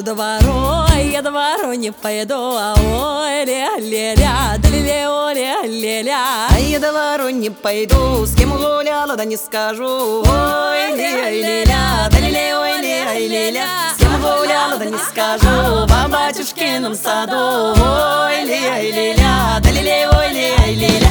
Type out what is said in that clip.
я двору не пойду, ой, ля-ля-ля, да-ля-ля, ля-ля-ля. Я до вору не пойду, с кем гуляла, да не скажу. Ой, ля-ля-ля, да-ля-ля, ой, ля-ля-ля. С кем гуляла, да не скажу, по батюшкином саду. Ой, ля-ля-ля, да-ля-ля, ой, ля-ля-ля.